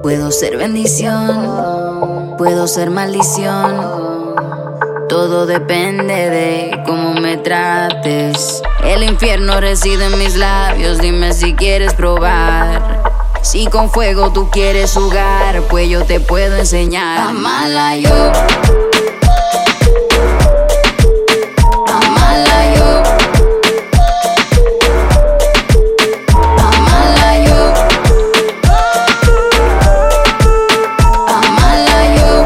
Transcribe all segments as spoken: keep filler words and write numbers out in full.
Puedo ser bendición, puedo ser maldición. Todo depende de cómo me trates. El infierno reside en mis labios, dime si quieres probar. Si con fuego tú quieres jugar, pues yo te puedo enseñar. Pa' mala yo, pa' mala yo, pa' mala yo, pa' mala yo.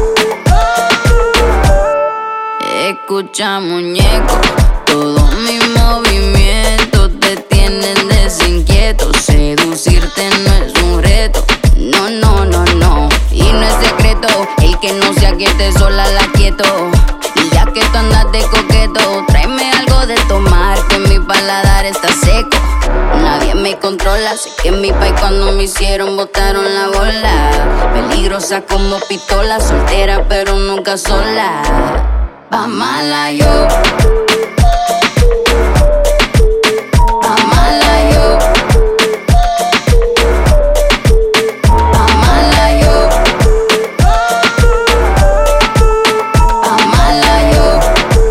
Escucha, muñeco, todos mis movimientos te tienen desinquieto. Seducirte no es un reto, no, no, no, no. Y no es secreto, el que no se aquiete sola la quieto. Y ya que tú andas de coqueto, tráeme algo de tomar, que mi paladar está seco. Nadie me controla, sé que en mi país cuando me hicieron botaron la bola. Peligrosa como pistola, soltera pero nunca sola. Pa' mala yo, pa' mala yo, pa' mala yo, pa' mala yo.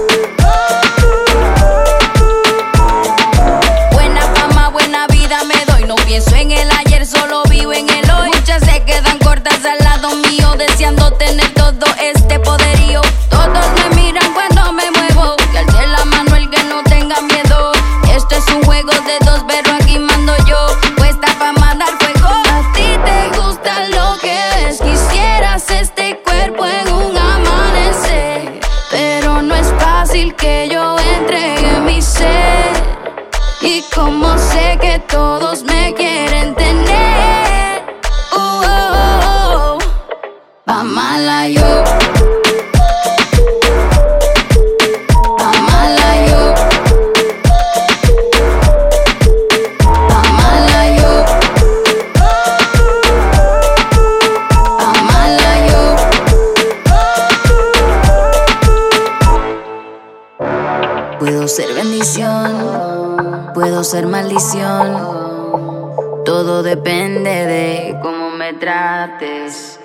Buena fama, buena vida me doy. No pienso en el ayer, solo vivo en el hoy. Muchas se quedan cortas al lado mío, deseando tener todo este poderío. Todos me miran cuando me muevo, que alce la mano el que no tenga miedo. Esto es un juego de dos, pero aquí mando yo, puesta pa' mandar fuego. A ti te gusta lo que ves, quisieras este cuerpo en un amanecer, pero no es fácil que yo entregue mi ser. Y como sé que todos me quieren tener, uh, oh, oh, oh. Pa' mala yo, pa' mala yo, pa' mala yo, pa' mala yo. Puedo ser bendición, puedo ser maldición. Todo depende de cómo me trates.